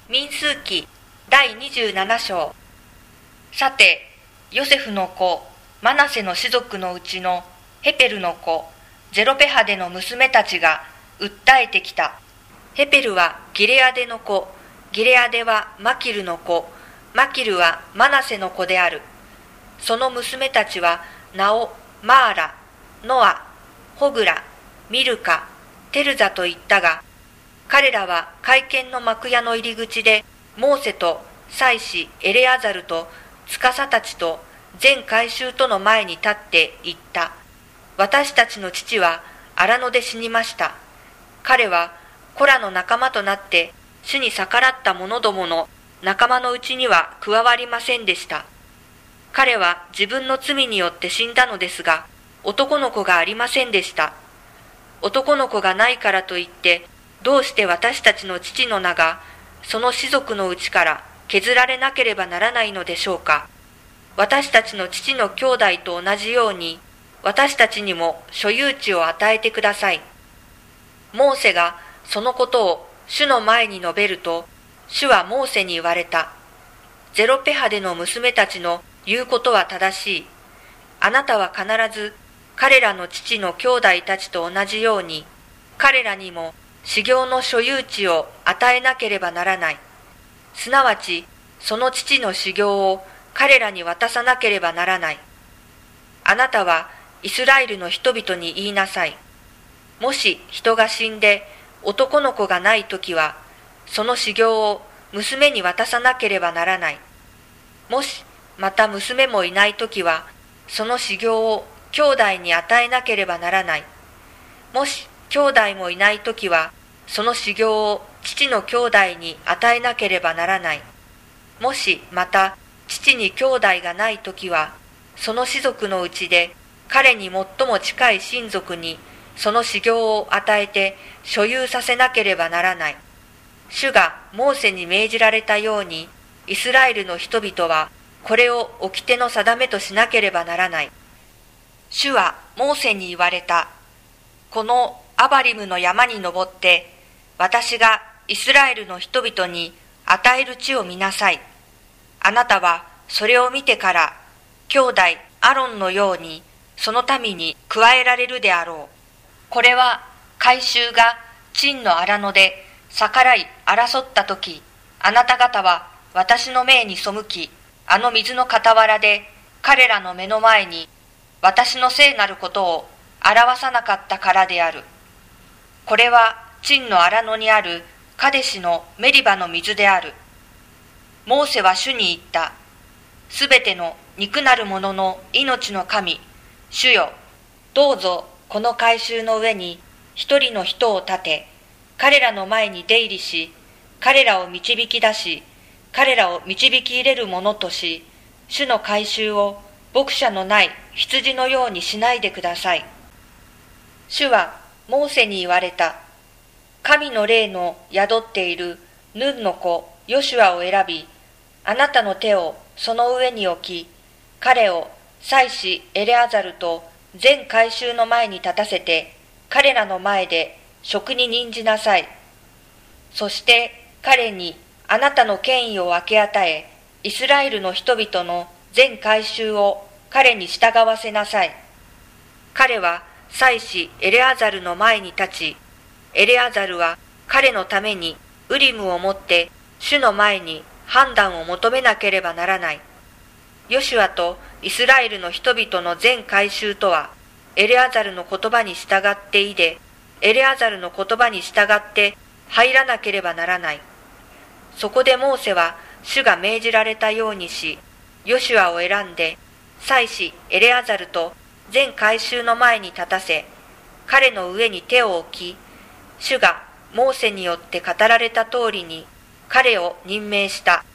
民数記第27章。さて、ヨセフの子マナセの氏族のうちのヘペルの子ゼロペハデの娘たちが訴えてきた。ヘペルはギレアデの子、ギレアデはマキルの子、マキルはマナセの子である。その娘たちはナオ、マーラ、ノア、ホグラ、ミルカ、テルザといったが、彼らは会見の幕屋の入り口でモーセと祭司エレアザルと司たちと全会衆との前に立って言った。私たちの父は荒野で死にました。彼はコラの仲間となって主に逆らった者どもの仲間のうちには加わりませんでした。彼は自分の罪によって死んだのですが、男の子がありませんでした。男の子がないからといって、どうして私たちの父の名がその氏族のうちから削られなければならないのでしょうか。私たちの父の兄弟と同じように、私たちにも所有地を与えてください。モーセがそのことを主の前に述べると、主はモーセに言われた。ゼロペハデの娘たちの言うことは正しい。あなたは必ず彼らの父の兄弟たちと同じように、彼らにも修行の所有地を与えなければならない。すなわち、その父の修行を彼らに渡さなければならない。あなたはイスラエルの人々に言いなさい。もし人が死んで男の子がないときは、その修行を娘に渡さなければならない。もしまた娘もいないときは、その修行を兄弟に与えなければならない。もし兄弟もいないときは、その修行を父の兄弟に与えなければならない。もしまた父に兄弟がないときは、その氏族のうちで彼に最も近い親族にその修行を与えて所有させなければならない。主がモーセに命じられたように、イスラエルの人々はこれを掟の定めとしなければならない。主はモーセに言われた。このアバリムの山に登って、私がイスラエルの人々に与える地を見なさい。あなたはそれを見てから、兄弟アロンのようにその民に加えられるであろう。これは会衆が陳の荒野で逆らい争ったとき、あなた方は私の命に背き、あの水の傍らで彼らの目の前に私の聖なることを表さなかったからである。これは陳の荒野にあるカデシのメリバの水である。モーセは主に言った。すべての肉なるものの命の神、主よ、どうぞこの改宗の上に一人の人を立て、彼らの前に出入りし、彼らを導き出し、彼らを導き入れるものとし、主の改宗を牧者のない羊のようにしないでください。主はモーセに言われた。神の霊の宿っているヌンの子ヨシュアを選び、あなたの手をその上に置き、彼を祭司エレアザルと全会衆の前に立たせて、彼らの前で職に任じなさい。そして彼にあなたの権威を分け与え、イスラエルの人々の全会衆を彼に従わせなさい。彼は祭司エレアザルの前に立ち、エレアザルは彼のためにウリムを持って主の前に判断を求めなければならない。ヨシュアとイスラエルの人々の全会衆とは、エレアザルの言葉に従っていで、エレアザルの言葉に従って入らなければならない。そこでモーセは主が命じられたようにし、ヨシュアを選んで、祭司エレアザルと全会衆の前に立たせ、彼の上に手を置き、主がモーセによって語られた通りに彼を任命した。